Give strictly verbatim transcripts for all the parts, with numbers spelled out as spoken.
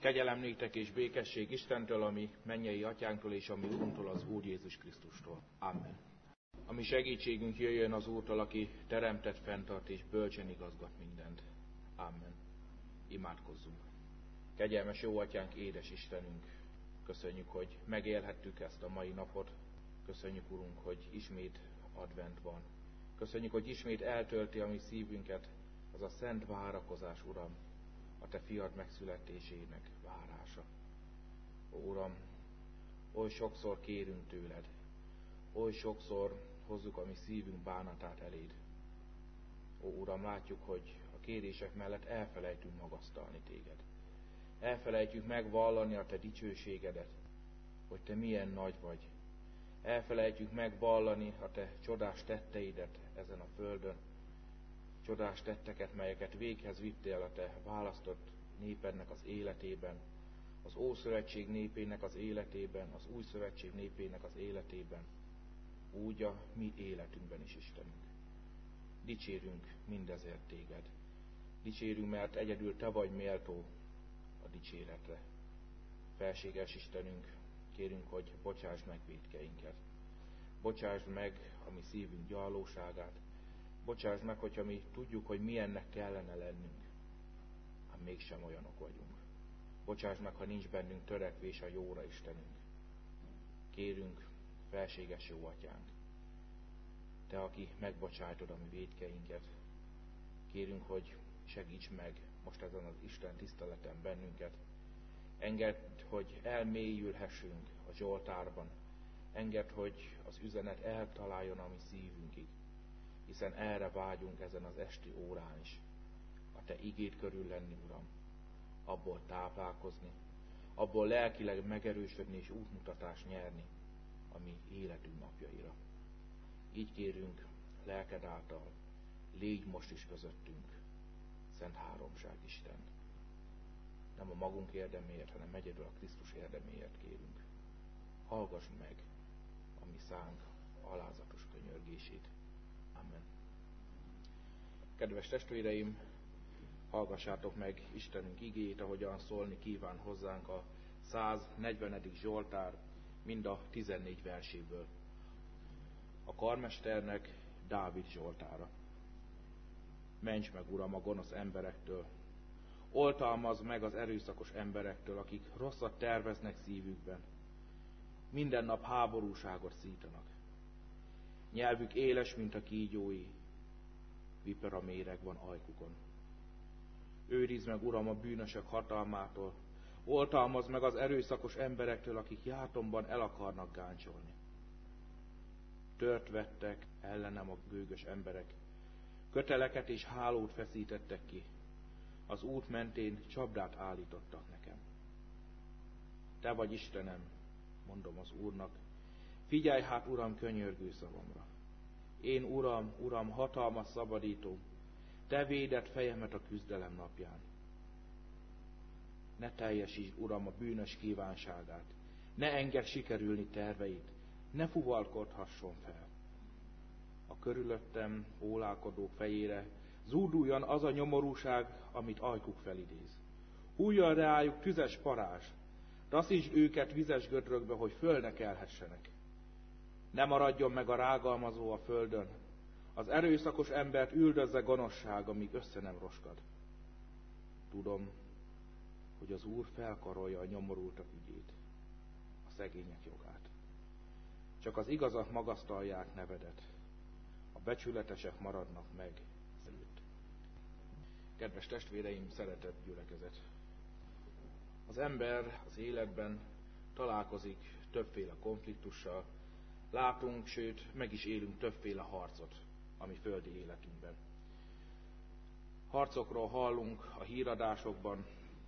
Kegyelem néktek és békesség Istentől, ami mennyei atyánktól és ami Urunktól, az Úr Jézus Krisztustól. Amen. Ami segítségünk jöjjön az Úrtól, aki teremtett, fenntart és bölcsen igazgat mindent. Amen. Imádkozzunk. Kegyelmes jó atyánk, édes Istenünk, köszönjük, hogy megélhettük ezt a mai napot. Köszönjük, Urunk, hogy ismét advent van. Köszönjük, hogy ismét eltölti a mi szívünket az a szent várakozás, Uram, a Te fiad megszületésének várása. Ó, Uram, oly sokszor kérünk tőled, oly sokszor hozzuk a mi szívünk bánatát eléd. Ó, Uram, látjuk, hogy a kérések mellett elfelejtünk magasztalni téged. Elfelejtjük megvallani a Te dicsőségedet, hogy Te milyen nagy vagy. Elfelejtjük megvallani a Te csodás tetteidet ezen a földön, csodás tetteket, melyeket véghez vittél a Te választott népednek az életében, az Ószövetség népének az életében, az Új Szövetség népének az életében, úgy a mi életünkben is, Istenünk. Dicsérünk mindezért téged. Dicsérünk, mert egyedül Te vagy méltó a dicséretre. Felséges Istenünk, kérünk, hogy bocsásd meg vétkeinket. Bocsásd meg a mi szívünk gyarlóságát. Bocsásd meg, hogyha mi tudjuk, hogy milyennek kellene lennünk, ha mégsem olyanok vagyunk. Bocsásd meg, ha nincs bennünk törekvés a jóra, Istenünk. Kérünk, felséges jó atyánk, Te, aki megbocsájtod a mi vétkeinket, kérünk, hogy segíts meg most ezen az Isten tiszteleten bennünket. Engedd, hogy elmélyülhessünk a Zsoltárban. Engedd, hogy az üzenet eltaláljon a mi szívünkig, hiszen erre vágyunk ezen az esti órán is. A Te igéd körül lenni, Uram, abból táplálkozni, abból lelkileg megerősödni és útmutatást nyerni a mi életünk napjaira. Így kérünk, lelked által, légy most is közöttünk, Szent Háromság Isten. Nem a magunk érdeméért, hanem egyedül a Krisztus érdeméért kérünk. Hallgass meg a mi szánk alázatos könyörgését. Amen. Kedves testvéreim, hallgassátok meg Istenünk igéjét, ahogyan szólni kíván hozzánk a száznegyvenedik Zsoltár, mind a tizennégy verséből. A karmesternek Dávid Zsoltára. Ments meg, Uram, a gonosz emberektől, oltalmazd meg az erőszakos emberektől, akik rosszat terveznek szívükben. Minden nap háborúságot szítanak. Nyelvük éles, mint a kígyói, vipera méreg van ajkukon. Őrizd meg, Uram, a bűnösök hatalmától, oltalmazd meg az erőszakos emberektől, akik játomban el akarnak gáncsolni. Tört vettek ellenem a gőgös emberek, köteleket és hálót feszítettek ki, az út mentén csapdát állítottak nekem. Te vagy Istenem, mondom az Úrnak, figyelj hát, Uram, könyörgő szavamra. Én, Uram, Uram, hatalmas szabadító, Te véded fejemet a küzdelem napján. Ne teljesítsd, Uram, a bűnös kívánságát, ne engedd sikerülni terveit, ne fuvalkodhasson fel. A körülöttem ólálkodók fejére zúduljon az a nyomorúság, amit ajkuk felidéz. Hújjon reájuk tüzes parázs, taszítsd őket vizes gödrökbe, hogy föl ne kelhessenek. Ne maradjon meg a rágalmazó a földön, az erőszakos embert üldözze gonoszság, amíg össze nem roskad. Tudom, hogy az Úr felkarolja a nyomorultak ügyét, a szegények jogát. Csak az igazak magasztalják nevedet, a becsületesek maradnak meg előtt. Kedves testvéreim, szeretett gyülekezet! Az ember az életben találkozik többféle konfliktussal, látunk, sőt, meg is élünk többféle harcot a mi földi életünkben. Harcokról hallunk a híradásokban,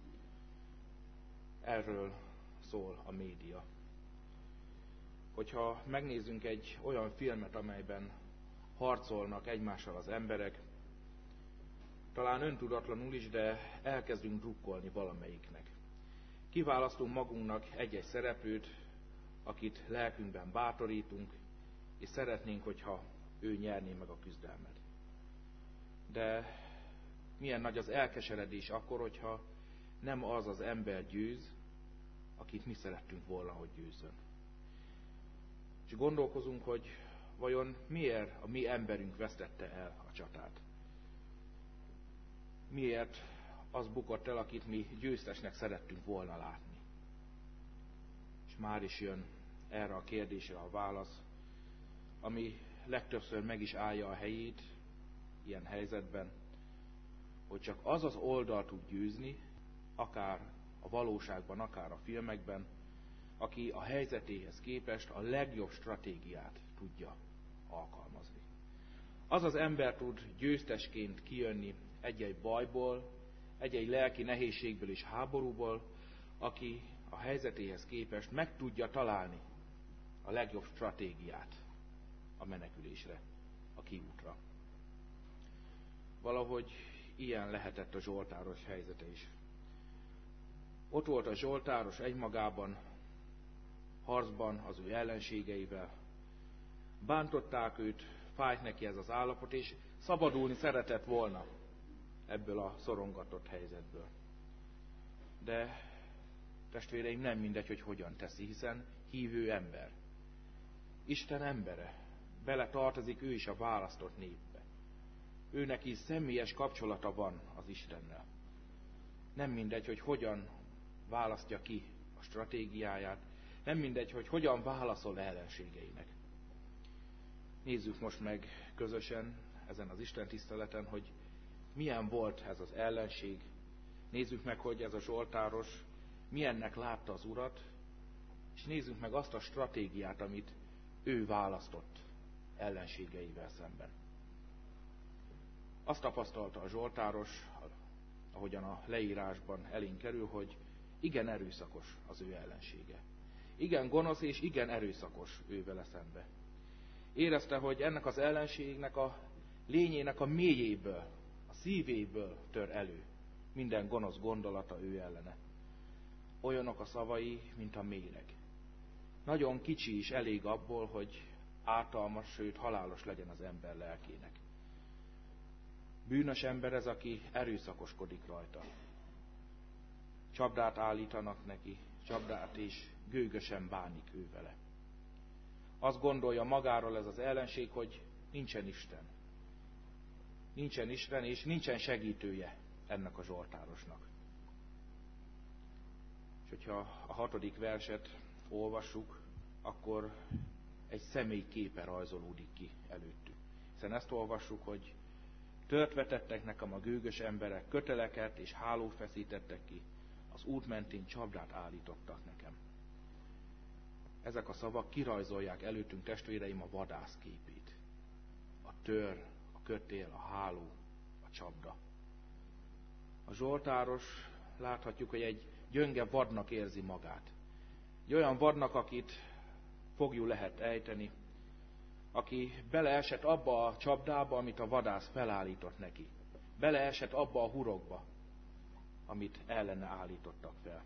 erről szól a média. Hogyha megnézzünk egy olyan filmet, amelyben harcolnak egymással az emberek, talán öntudatlanul is, de elkezdünk drukkolni valamelyiknek. Kiválasztunk magunknak egy-egy szereplőt, akit lelkünkben bátorítunk, és szeretnénk, hogyha ő nyerné meg a küzdelmet. De milyen nagy az elkeseredés akkor, hogyha nem az az ember győz, akit mi szerettünk volna, hogy győzzön. És gondolkozunk, hogy vajon miért a mi emberünk vesztette el a csatát? Miért az bukott el, akit mi győztesnek szerettünk volna látni? És már is jön erre a kérdésre a válasz, ami legtöbbször meg is állja a helyét ilyen helyzetben, hogy csak az az oldal tud győzni, akár a valóságban, akár a filmekben, aki a helyzetéhez képest a legjobb stratégiát tudja alkalmazni. Az az ember tud győztesként kijönni egy-egy bajból, egy-egy lelki nehézségből és háborúból, aki a helyzetéhez képest meg tudja találni a legjobb stratégiát a menekülésre, a kiútra. Valahogy ilyen lehetett a zsoltáros helyzete is. Ott volt a zsoltáros egymagában, harcban az ő ellenségeivel. Bántották őt, fájt neki ez az állapot, és szabadulni szeretett volna ebből a szorongatott helyzetből. De testvéreim, nem mindegy, hogy hogyan teszi, hiszen hívő ember. Isten embere, bele tartozik ő is a választott népbe. Ő neki személyes kapcsolata van az Istennel. Nem mindegy, hogy hogyan választja ki a stratégiáját, nem mindegy, hogy hogyan válaszol ellenségeinek. Nézzük most meg közösen ezen az Isten tiszteleten, hogy milyen volt ez az ellenség. Nézzük meg, hogy ez a zsoltáros milyennek látta az Urat, és nézzük meg azt a stratégiát, amit ő választott ellenségeivel szemben. Azt tapasztalta a zsoltáros, ahogyan a leírásban elénk kerül, hogy igen erőszakos az ő ellensége. Igen gonosz és igen erőszakos ő vele szembe. Érezte, hogy ennek az ellenségnek a lényének a mélyéből, a szívéből tör elő minden gonosz gondolata ő ellene. Olyanok a szavai, mint a méreg. Nagyon kicsi is elég abból, hogy ártalmas, sőt halálos legyen az ember lelkének. Bűnös ember ez, aki erőszakoskodik rajta. Csapdát állítanak neki, csapdát és gőgösen bánik ő vele. Azt gondolja magáról ez az ellenség, hogy nincsen Isten. Nincsen Isten, és nincsen segítője ennek a zsoltárosnak. És hogyha a hatodik verset olvassuk, akkor egy személy képe rajzolódik ki előttük. Hiszen ezt olvassuk, hogy tört tettek nekem a gőgös emberek, köteleket és hálót feszítettek ki, az út mentén csapdát állítottak nekem. Ezek a szavak kirajzolják előttünk, testvéreim, a vadász képét. A tör, a kötél, a háló, a csapda. A zsoltáros, láthatjuk, hogy egy gyönge vadnak érzi magát. Egy olyan vadnak, akit foglyul lehet ejteni, aki beleesett abba a csapdába, amit a vadász felállított neki. Beleesett abba a hurokba, amit ellene állítottak fel.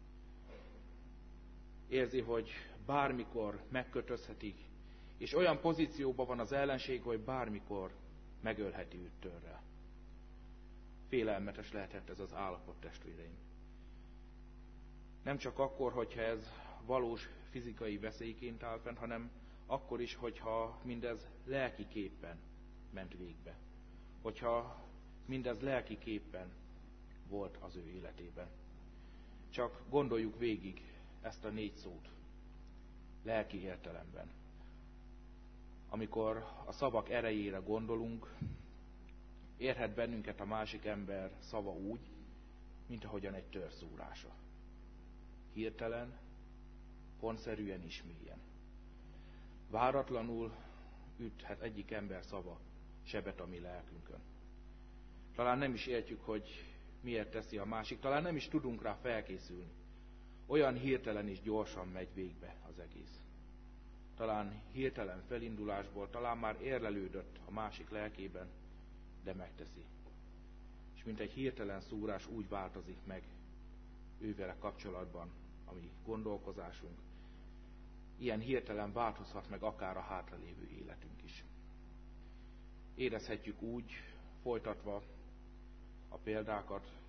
Érzi, hogy bármikor megkötözhetik, és olyan pozícióban van az ellenség, hogy bármikor megölheti őt törrel. Félelmetes lehetett ez az állapot, testvéreim. Nem csak akkor, hogyha ez valós fizikai veszélyként áll fenn, hanem akkor is, hogyha mindez lelkiképpen ment végbe. Hogyha mindez lelkiképpen volt az ő életében. Csak gondoljuk végig ezt a négy szót. Lelki értelemben. Amikor a szavak erejére gondolunk, érhet bennünket a másik ember szava úgy, mint ahogyan egy törszúrása. Hirtelen, pontszerűen is mélyen. Váratlanul üthet egyik ember szava sebet a mi lelkünkön. Talán nem is értjük, hogy miért teszi a másik, talán nem is tudunk rá felkészülni. Olyan hirtelen és gyorsan megy végbe az egész. Talán hirtelen felindulásból, talán már érlelődött a másik lelkében, de megteszi. És mint egy hirtelen szúrás úgy változik meg ővele kapcsolatban a mi gondolkozásunk. Ilyen hirtelen változhat meg akár a hátralévő életünk is. Érezhetjük úgy, folytatva a példákat,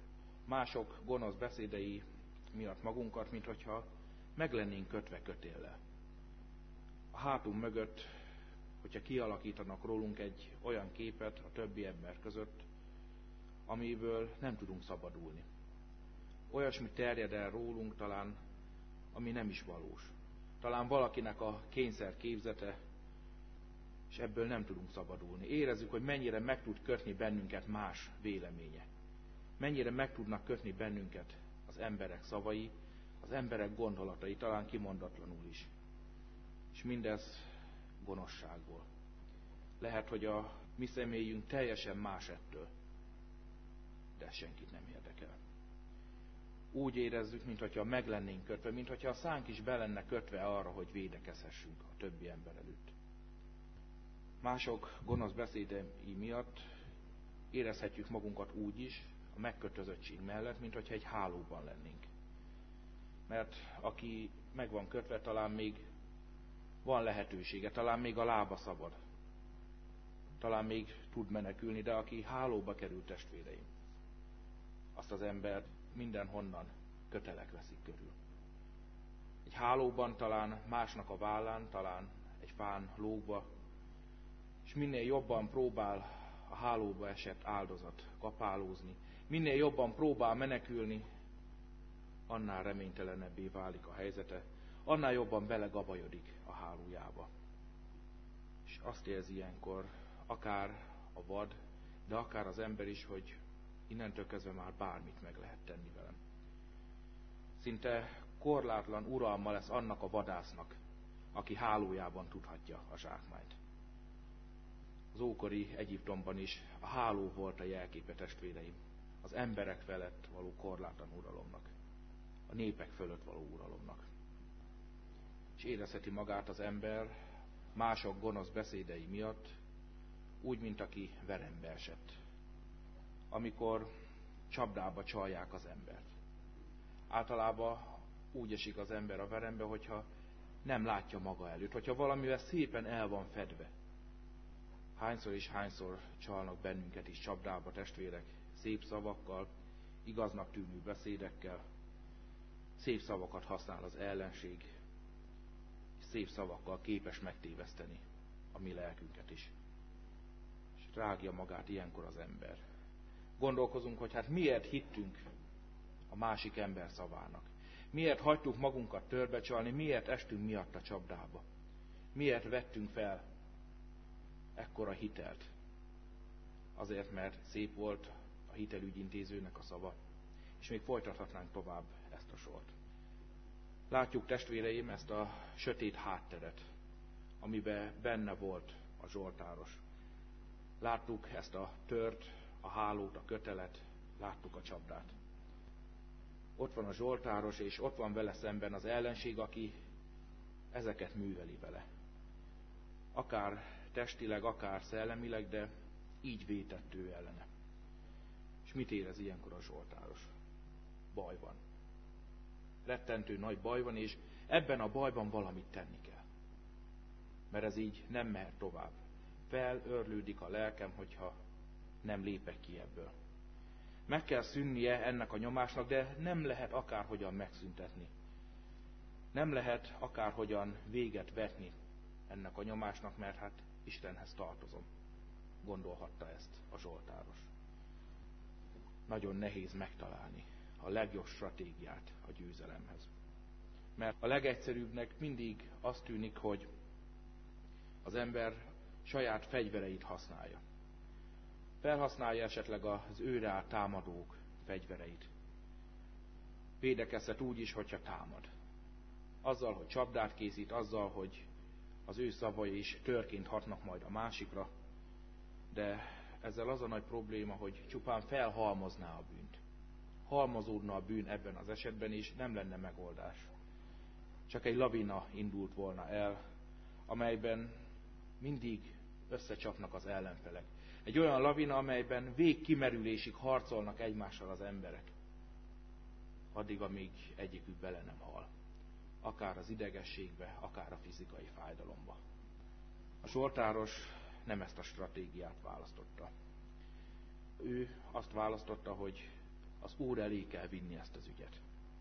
mások gonosz beszédei miatt magunkat, mint hogyha meg lennénk kötve kötéllel. A hátunk mögött, hogyha kialakítanak rólunk egy olyan képet a többi ember között, amiből nem tudunk szabadulni. Olyasmi terjed el rólunk talán, ami nem is valós. Talán valakinek a kényszer képzete, és ebből nem tudunk szabadulni. Érezzük, hogy mennyire meg tud kötni bennünket más véleménye. Mennyire meg tudnak kötni bennünket az emberek szavai, az emberek gondolatai, talán kimondatlanul is. És mindez gonoszságból. Lehet, hogy a mi személyünk teljesen más ettől, de senkit nem érdekel. Úgy érezzük, mintha meg lennénk kötve, mintha a szánk is be lenne kötve arra, hogy védekezhessünk a többi ember előtt. Mások gonosz beszédei miatt érezhetjük magunkat úgy is, a megkötözöttség mellett, mintha egy hálóban lennénk. Mert aki meg van kötve, talán még van lehetősége, talán még a lába szabad. Talán még tud menekülni, de aki hálóba került, testvéreim, azt az embert mindenhonnan kötelek veszik körül. Egy hálóban talán másnak a vállán, talán egy fán lógva, és minél jobban próbál a hálóba esett áldozat kapálózni, minél jobban próbál menekülni, annál reménytelenebbé válik a helyzete, annál jobban belegabajodik a hálójába. És azt érzi ilyenkor akár a vad, de akár az ember is, hogy innentől kezdve már bármit meg lehet tenni velem. Szinte korlátlan uralma lesz annak a vadásznak, aki hálójában tudhatja a zsákmányt. Az ókori Egyiptomban is a háló volt a jelképe, testvéreim, az emberek felett való korlátlan uralomnak, a népek fölött való uralomnak. És érezheti magát az ember mások gonosz beszédei miatt, úgy, mint aki verembe esett. Amikor csapdába csalják az embert. Általában úgy esik az ember a verembe, hogyha nem látja maga előtt, hogyha valamivel szépen el van fedve. Hányszor és hányszor csalnak bennünket is csapdába, testvérek, szép szavakkal, igaznak tűnő beszédekkel, szép szavakat használ az ellenség, és szép szavakkal képes megtéveszteni a mi lelkünket is. És rágja magát ilyenkor az ember. Gondolkozunk, hogy hát miért hittünk a másik ember szavának. Miért hagytuk magunkat törbecsalni, miért estünk miatt a csapdába. Miért vettünk fel ekkora hitelt. Azért, mert szép volt a hitelügyintézőnek a szava. És még folytathatnánk tovább ezt a sort. Látjuk, testvéreim, ezt a sötét hátteret, amiben benne volt a zsoltáros. Láttuk ezt a tört, a hálót, a kötelet, láttuk a csapdát. Ott van a zsoltáros, és ott van vele szemben az ellenség, aki ezeket műveli vele. Akár testileg, akár szellemileg, de így vétett ő ellene. És mit érez ilyenkor a zsoltáros? Baj van. Rettentő nagy baj van, és ebben a bajban valamit tenni kell. Mert ez így nem mehet tovább. Felőrlődik a lelkem, hogyha nem lépek ki ebből. Meg kell szűnnie ennek a nyomásnak, de nem lehet akárhogyan megszüntetni. Nem lehet akárhogyan véget vetni ennek a nyomásnak, mert hát Istenhez tartozom. Gondolhatta ezt a zsoltáros. Nagyon nehéz megtalálni a legjobb stratégiát a győzelemhez. Mert a legegyszerűbbnek mindig azt tűnik, hogy az ember saját fegyvereit használja. Felhasználja esetleg az őre át támadók fegyvereit. Védekezhet úgy is, hogyha támad. Azzal, hogy csapdát készít, azzal, hogy az ő szavai is törként hatnak majd a másikra, de ezzel az a nagy probléma, hogy csupán felhalmozná a bűnt. Halmozódna a bűn ebben az esetben is, nem lenne megoldás. Csak egy lavina indult volna el, amelyben mindig összecsapnak az ellenfelek. Egy olyan lavina, amelyben végkimerülésig harcolnak egymással az emberek. Addig, amíg egyikük bele nem hal. Akár az idegességbe, akár a fizikai fájdalomba. A zsoltáros nem ezt a stratégiát választotta. Ő azt választotta, hogy az Úr elé kell vinni ezt az ügyet.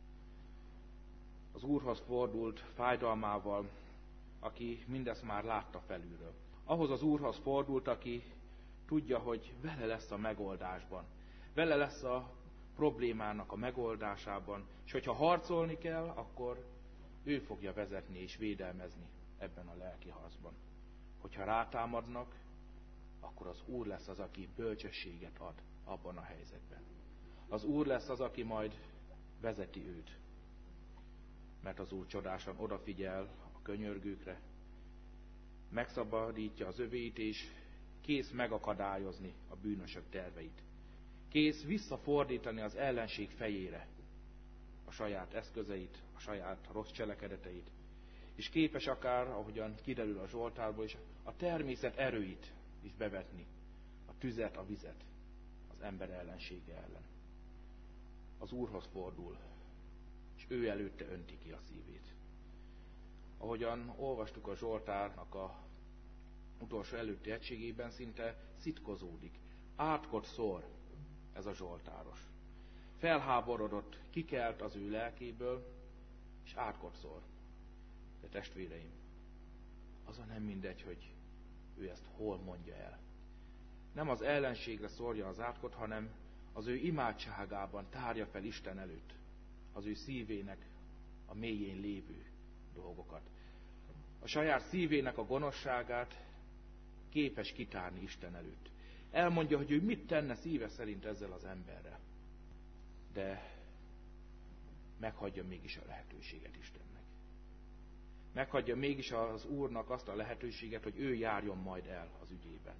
Az Úrhoz fordult fájdalmával, aki mindezt már látta felülről. Ahhoz az Úrhoz fordult, aki tudja, hogy vele lesz a megoldásban. Vele lesz a problémának a megoldásában, és hogyha harcolni kell, akkor ő fogja vezetni és védelmezni ebben a lelki harcban. Hogyha rátámadnak, akkor az Úr lesz az, aki bölcsességet ad abban a helyzetben. Az Úr lesz az, aki majd vezeti őt. Mert az Úr csodásan odafigyel a könyörgőkre, megszabadítja az övéit, és kész megakadályozni a bűnösök terveit. Kész visszafordítani az ellenség fejére a saját eszközeit, a saját rossz cselekedeteit, és képes akár, ahogyan kiderül a Zsoltárból is, a természet erőit is bevetni, a tüzet, a vizet az ember ellensége ellen. Az Úrhoz fordul, és ő előtte önti ki a szívét. Ahogyan olvastuk a Zsoltárnak a utolsó előtti egységében, szinte szitkozódik. Átkot szor ez a zsoltáros. Felháborodott, kikelt az ő lelkéből, és átkot szor. De testvéreim, azon nem mindegy, hogy ő ezt hol mondja el. Nem az ellenségre szórja az átkot, hanem az ő imádságában tárja fel Isten előtt az ő szívének a mélyén lévő dolgokat. A saját szívének a gonoszságát képes kitárni Isten előtt. Elmondja, hogy ő mit tenne szíve szerint ezzel az emberrel. De meghagyja mégis a lehetőséget Istennek. Meghagyja mégis az Úrnak azt a lehetőséget, hogy ő járjon majd el az ügyében.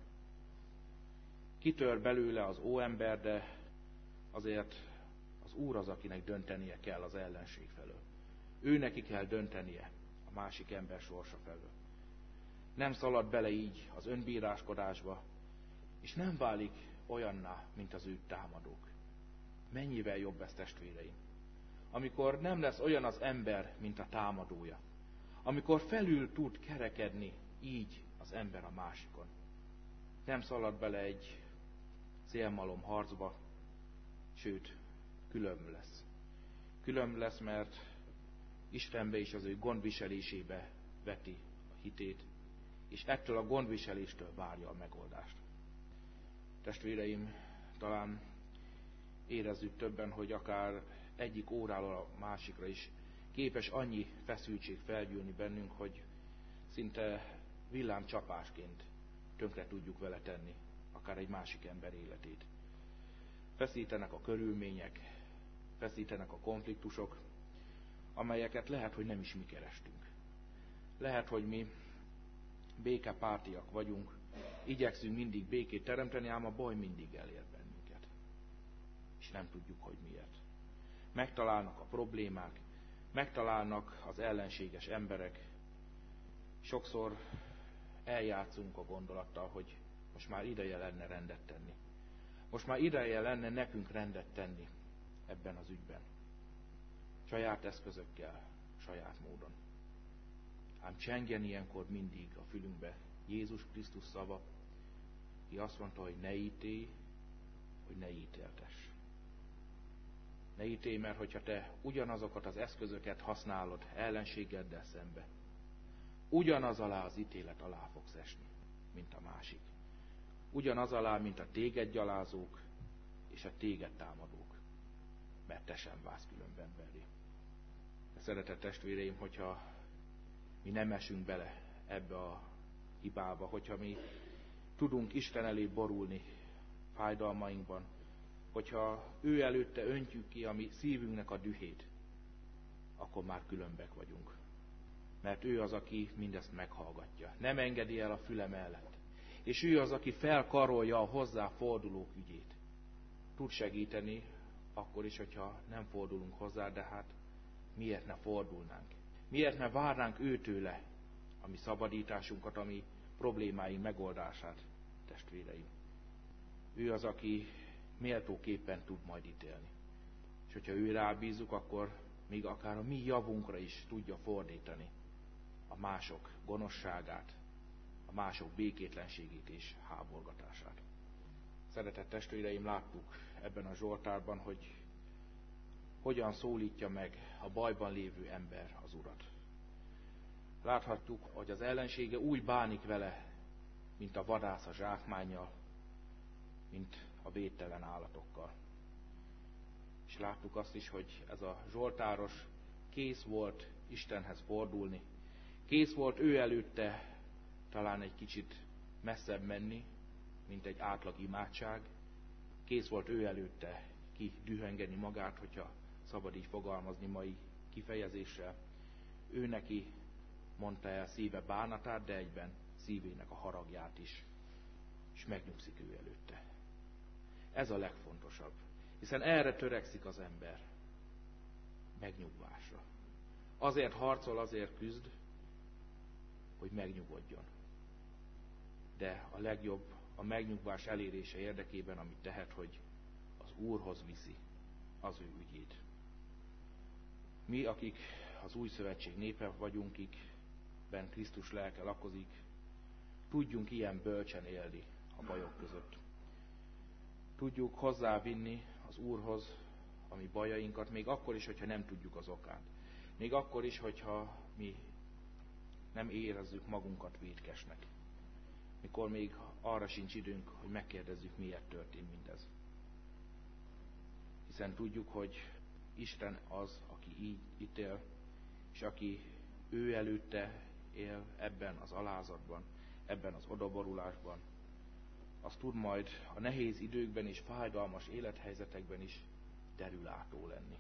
Kitör belőle az óember, de azért az Úr az, akinek döntenie kell az ellenség felől. Ő neki kell döntenie a másik ember sorsa felől. Nem szalad bele így az önbíráskodásba, és nem válik olyanná, mint az őt támadók. Mennyivel jobb ez, testvéreim? Amikor nem lesz olyan az ember, mint a támadója. Amikor felül tud kerekedni így az ember a másikon. Nem szalad bele egy célmalom harcba, sőt, különb lesz. Különb lesz, mert Istenbe és az ő gondviselésébe veti a hitét, és ettől a gondviseléstől várja a megoldást. Testvéreim, talán érezzük többen, hogy akár egyik óráról a másikra is képes annyi feszültség felgyűlni bennünk, hogy szinte villámcsapásként tönkre tudjuk vele tenni akár egy másik ember életét. Feszítenek a körülmények, feszítenek a konfliktusok, amelyeket lehet, hogy nem is mi kerestünk. Lehet, hogy mi békepártiak vagyunk, igyekszünk mindig békét teremteni, ám a baj mindig elér bennünket. És nem tudjuk, hogy miért. Megtalálnak a problémák, megtalálnak az ellenséges emberek. Sokszor eljátszunk a gondolattal, hogy most már ideje lenne rendet tenni. Most már ideje lenne nekünk rendet tenni ebben az ügyben. Saját eszközökkel, saját módon. Ám csengjen ilyenkor mindig a fülünkbe Jézus Krisztus szava, ki azt mondta, hogy ne ítélj, hogy ne ítéltess. Ne ítélj, mert hogyha te ugyanazokat az eszközöket használod ellenségeddel szembe, ugyanaz alá az ítélet alá fogsz esni, mint a másik. Ugyanaz alá, mint a téged gyalázók és a téged támadók, mert te sem válsz különben belé. De szeretett testvéreim, hogyha mi nem esünk bele ebbe a hibába, hogyha mi tudunk Isten elé borulni fájdalmainkban, hogyha ő előtte öntjük ki a mi szívünknek a dühét, akkor már különbek vagyunk. Mert ő az, aki mindezt meghallgatja. Nem engedi el a füle mellett. És ő az, aki felkarolja a hozzá fordulók ügyét. Tud segíteni, akkor is, hogyha nem fordulunk hozzá, de hát miért ne fordulnánk? Miért ne várnánk őtőle a mi szabadításunkat, a mi problémáink megoldását, testvéreim? Ő az, aki méltóképpen tud majd ítélni. És hogyha ő rábízzuk, akkor még akár a mi javunkra is tudja fordítani a mások gonoszságát, a mások békétlenségét és háborgatását. Szeretett testvéreim, láttuk ebben a Zsoltárban, hogy hogyan szólítja meg a bajban lévő ember az Urat. Láthattuk, hogy az ellensége úgy bánik vele, mint a vadász a zsákmánnyal, mint a védtelen állatokkal. És láttuk azt is, hogy ez a zsoltáros kész volt Istenhez fordulni. Kész volt ő előtte talán egy kicsit messzebb menni, mint egy átlag imádság. Kész volt ő előtte kidühöngeni magát, hogyha szabad így fogalmazni mai kifejezéssel. Ő neki mondta el szíve bánatát, de egyben szívének a haragját is, és megnyugszik ő előtte. Ez a legfontosabb, hiszen erre törekszik az ember, megnyugvásra. Azért harcol, azért küzd, hogy megnyugodjon. De a legjobb a megnyugvás elérése érdekében, amit tehet, hogy az Úrhoz viszi az ő ügyét. Mi, akik az új szövetség népe vagyunk, akikben Krisztus lelke lakozik, tudjunk ilyen bölcsen élni a bajok között. Tudjuk hozzávinni az Úrhoz a mi bajainkat, még akkor is, hogyha nem tudjuk az okát. Még akkor is, hogyha mi nem érezzük magunkat vétkesnek. Mikor még arra sincs időnk, hogy megkérdezzük, miért történt mindez. Hiszen tudjuk, hogy Isten az, aki így ítél, és aki ő előtte él ebben az alázatban, ebben az odaborulásban, az tud majd a nehéz időkben és fájdalmas élethelyzetekben is derülátó lenni.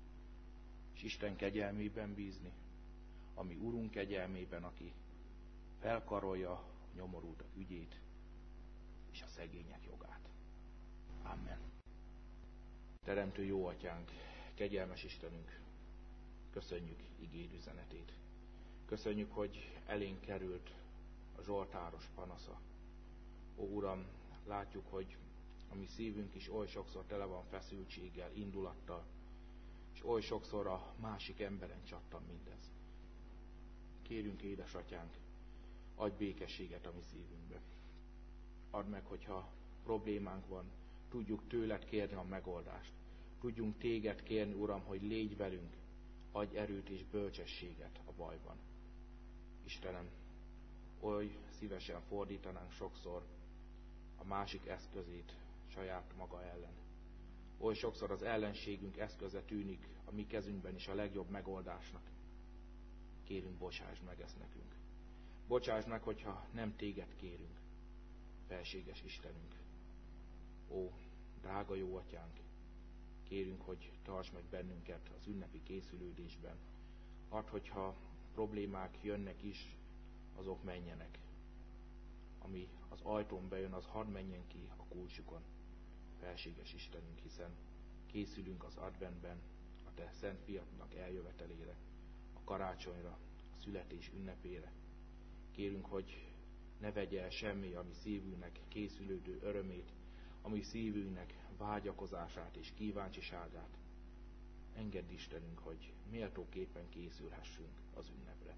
És Isten kegyelmében bízni, ami Urunk kegyelmében, aki felkarolja a nyomorultak ügyét és a szegények jogát. Amen. Teremtő jó atyánk, kegyelmes Istenünk, köszönjük igéd üzenetét. Köszönjük, hogy elénk került a zsoltáros panasza. Ó Uram, látjuk, hogy a mi szívünk is oly sokszor tele van feszültséggel, indulattal, és oly sokszor a másik emberen csattan mindez. Kérünk, édesatyánk, adj békességet a mi szívünkbe. Add meg, hogyha problémánk van, tudjuk tőled kérni a megoldást. Tudjunk téged kérni, Uram, hogy légy velünk, adj erőt és bölcsességet a bajban. Istenem, oly szívesen fordítanánk sokszor a másik eszközét saját maga ellen. Oly sokszor az ellenségünk eszköze tűnik a mi kezünkben is a legjobb megoldásnak. Kérünk, bocsásd meg ezt nekünk. Bocsásd meg, hogyha nem téged kérünk, felséges Istenünk. Ó, drága jó atyánk, kérünk, hogy tarts meg bennünket az ünnepi készülődésben. Add, hogyha problémák jönnek is, azok menjenek. Ami az ajtón bejön, az hadd menjen ki a kulcsukon. Felséges Istenünk, hiszen készülünk az adventben a te szent fiatnak eljövetelére, a karácsonyra, a születés ünnepére. Kérünk, hogy ne vegye el semmi a mi szívünknek készülődő örömét, a mi szívünknek vágyakozását és kíváncsiságát. Engedd Istenünk, hogy méltóképpen készülhessünk az ünnepre.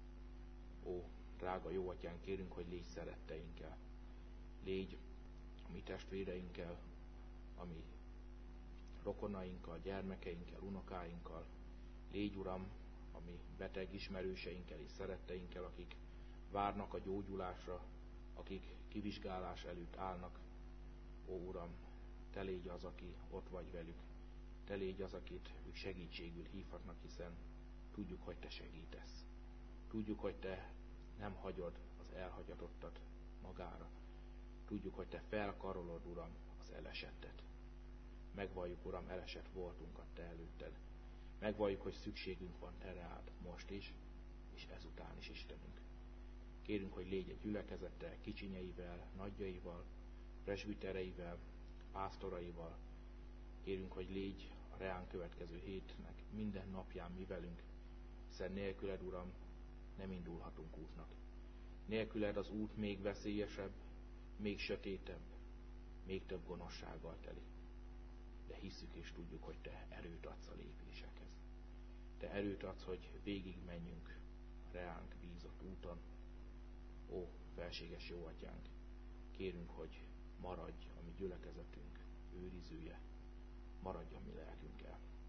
Ó, drága jó atyánk, kérünk, hogy légy szeretteinkkel. Légy a mi testvéreinkkel, a mi rokonainkkal, gyermekeinkkel, unokáinkkal. Légy, Uram, a mi beteg ismerőseinkkel és szeretteinkkel, akik várnak a gyógyulásra, akik kivizsgálás előtt állnak. Ó, Uram, te légy az, aki ott vagy velük. Te légy az, akit ők segítségül hívhatnak, hiszen tudjuk, hogy te segítesz. Tudjuk, hogy te nem hagyod az elhagyatottat magára. Tudjuk, hogy te felkarolod, Uram, az elesettet. Megvalljuk, Uram, elesett voltunkat te előtted. Megvalljuk, hogy szükségünk van te rád most is, és ezután is, Istenünk. Kérünk, hogy légy egy gyülekezettel, kicsinyeivel, nagyjaival, presbitereivel, pásztoraival. Kérünk, hogy légy a reán következő hétnek minden napján mi velünk, hiszen nélküled, Uram, nem indulhatunk útnak. Nélküled az út még veszélyesebb, még sötétebb, még több gonoszsággal teli. De hisszük és tudjuk, hogy te erőt adsz a lépésekhez. Te erőt adsz, hogy végig menjünk a reánk bízott úton. Ó, felséges jó atyánk, kérünk, hogy maradj a mi gyülekezetünk őrizője, maradj a mi lelkünkkel.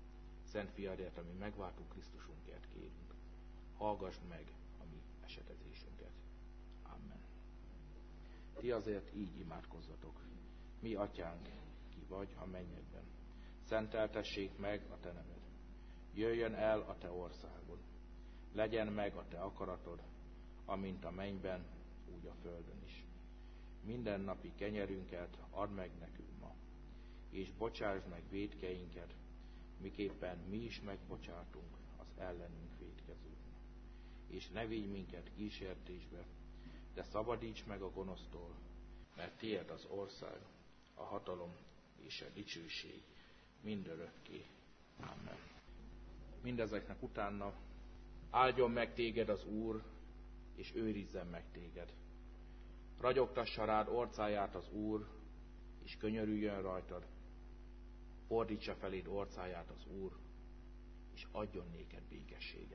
Szent Fiadért, ami megváltó Krisztusunkért kérünk. Hallgass meg a mi esetezésünket. Amen. Ti azért így imádkozzatok. Mi atyánk, ki vagy a mennyekben. Szenteltessék meg a te neved. Jöjjön el a te országod. Legyen meg a te akaratod, amint a mennyben, úgy a földön is. Minden napi kenyerünket add meg nekünk ma, és bocsásd meg vétkeinket, miképpen mi is megbocsátunk az ellenünk vétkezőknek. És ne vigy minket kísértésbe, de szabadíts meg a gonosztól, mert tiéd az ország, a hatalom és a dicsőség mindörökké. Amen. Mindezeknek utána áldjon meg téged az Úr, és őrizzen meg téged. Ragyogtassa rád orcáját az Úr, és könyörüljön rajtad. Fordítsa feléd orcáját az Úr, és adjon néked békességet.